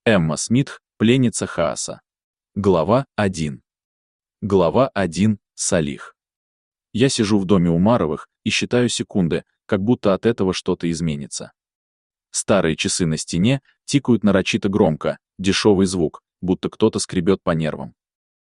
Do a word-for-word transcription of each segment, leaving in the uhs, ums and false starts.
Эмма Смит, пленница Хааса. Глава один. Глава один. Салих. Я сижу в доме Умаровых и считаю секунды, как будто от этого что-то изменится. Старые часы на стене тикают нарочито громко, дешевый звук, будто кто-то скребет по нервам.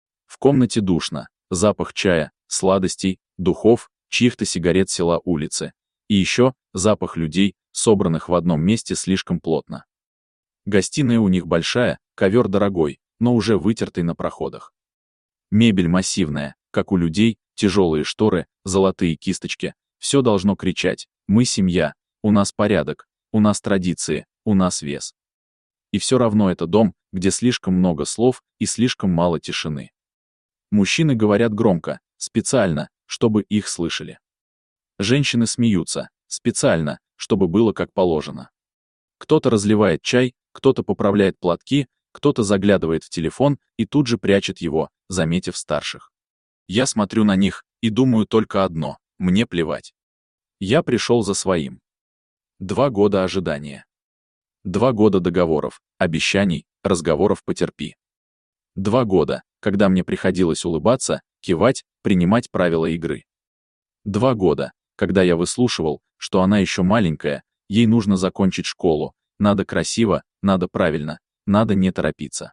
В комнате душно, запах чая, сладостей, духов, чьих-то сигарет села улицы. И еще запах людей, собранных в одном месте слишком плотно. Гостиная у них большая, ковер дорогой, но уже вытертый на проходах. Мебель массивная, как у людей, тяжелые шторы, золотые кисточки. Все должно кричать: мы семья, у нас порядок, у нас традиции, у нас вес. И все равно это дом, где слишком много слов и слишком мало тишины. Мужчины говорят громко, специально, чтобы их слышали. Женщины смеются, специально, чтобы было как положено. Кто-то разливает чай, кто-то поправляет платки, кто-то заглядывает в телефон и тут же прячет его, заметив старших. Я смотрю на них и думаю только одно: мне плевать. Я пришел за своим. Два года ожидания. Два года договоров, обещаний, разговоров потерпи. Два года, когда мне приходилось улыбаться, кивать, принимать правила игры. Два года, когда я выслушивал, что она еще маленькая, ей нужно закончить школу, надо красиво, надо правильно, надо не торопиться.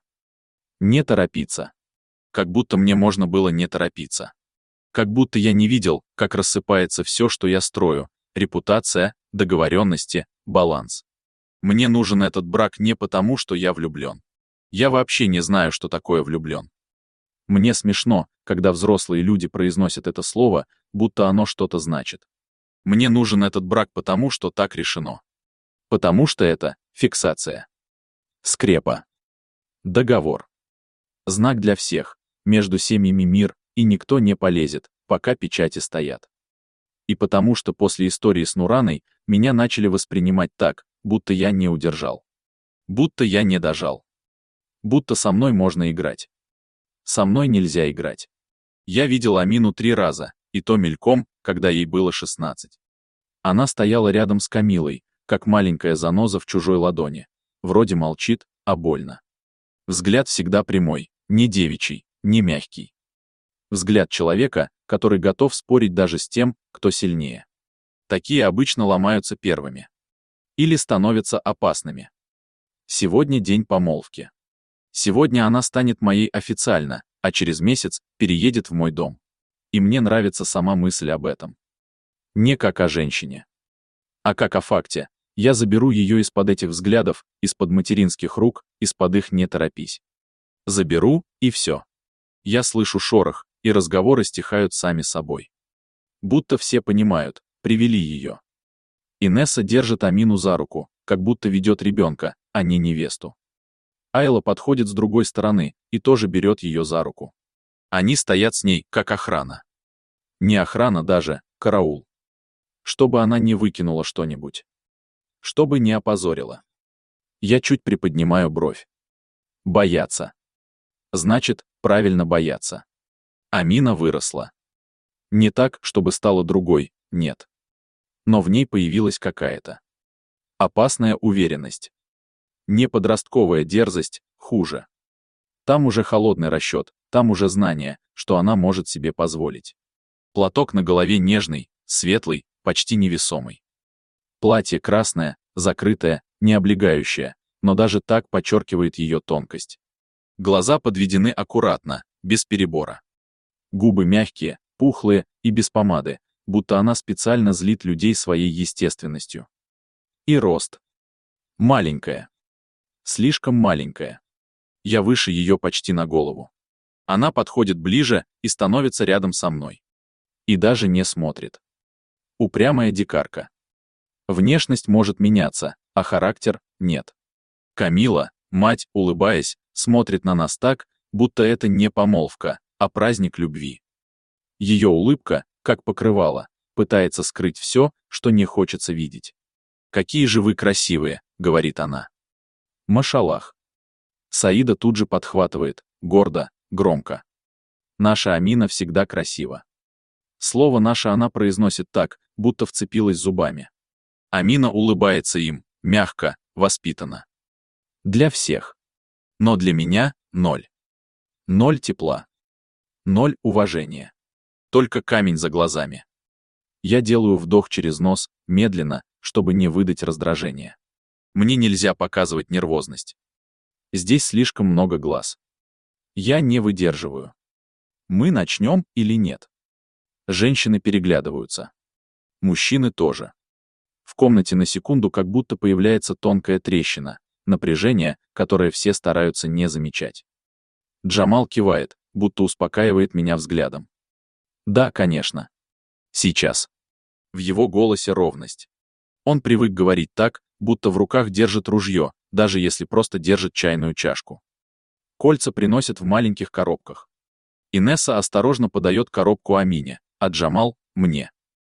Не торопиться. Как будто мне можно было не торопиться. Как будто я не видел, как рассыпается все, что я строю: репутация, договоренности, баланс. Мне нужен этот брак не потому, что я влюблен. Я вообще не знаю, что такое влюблен. Мне смешно, когда взрослые люди произносят это слово, будто оно что-то значит. Мне нужен этот брак потому, что так решено. Потому что это фиксация. Скрепа. Договор. Знак для всех. Между семьями мир, и никто не полезет, пока печати стоят. И потому что после истории с Нураной меня начали воспринимать так, будто я не удержал. Будто я не дожал. Будто со мной можно играть. Со мной нельзя играть. Я видел Амину три раза, и то мельком, когда ей было шестнадцать. Она стояла рядом с Камилой, как маленькая заноза в чужой ладони. Вроде молчит, а больно. Взгляд всегда прямой, не девичий, не мягкий. Взгляд человека, который готов спорить даже с тем, кто сильнее. Такие обычно ломаются первыми. Или становятся опасными. Сегодня день помолвки. Сегодня она станет моей официально, а через месяц переедет в мой дом. И мне нравится сама мысль об этом. Не как о женщине, а как о факте. Я заберу ее из-под этих взглядов, из-под материнских рук, из-под их «не торопись». Заберу, и все. Я слышу шорох, и разговоры стихают сами собой. Будто все понимают, привели ее. Инесса держит Амину за руку, как будто ведет ребенка, а не невесту. Айла подходит с другой стороны и тоже берет ее за руку. Они стоят с ней, как охрана. Не охрана даже, караул. Чтобы она не выкинула что-нибудь. Чтобы не опозорила. Я чуть приподнимаю бровь. Бояться. Значит, правильно бояться. Амина выросла. Не так, чтобы стала другой, нет. Но в ней появилась какая-то опасная уверенность. Не подростковая дерзость, хуже. Там уже холодный расчет, там уже знание, что она может себе позволить. Платок на голове нежный, светлый, почти невесомый. Платье красное, закрытое, не облегающее, но даже так подчеркивает ее тонкость. Глаза подведены аккуратно, без перебора. Губы мягкие, пухлые и без помады, будто она специально злит людей своей естественностью. И рост. Маленькая. Слишком маленькая. Я выше ее почти на голову. Она подходит ближе и становится рядом со мной. И даже не смотрит. Упрямая дикарка. Внешность может меняться, а характер — нет. Камила, мать, улыбаясь, смотрит на нас так, будто это не помолвка, а праздник любви. Ее улыбка, как покрывало, пытается скрыть все, что не хочется видеть. «Какие же вы красивые», — говорит она. Машаллах. Саида тут же подхватывает, гордо, громко. Наша Амина всегда красива. Слово «наша» она произносит так, будто вцепилась зубами. Амина улыбается им, мягко, воспитанно. Для всех. Но для меня — ноль. Ноль тепла. Ноль уважения. Только камень за глазами. Я делаю вдох через нос, медленно, чтобы не выдать раздражение. Мне нельзя показывать нервозность. Здесь слишком много глаз. Я не выдерживаю. Мы начнем или нет? Женщины переглядываются. Мужчины тоже. В комнате на секунду как будто появляется тонкая трещина, напряжение, которое все стараются не замечать. Джамал кивает, будто успокаивает меня взглядом. Да, конечно. Сейчас. В его голосе ровность. Он привык говорить так, будто в руках держит ружье, даже если просто держит чайную чашку. Кольца приносят в маленьких коробках. Инесса осторожно подает коробку Амине, а Джамал — мне.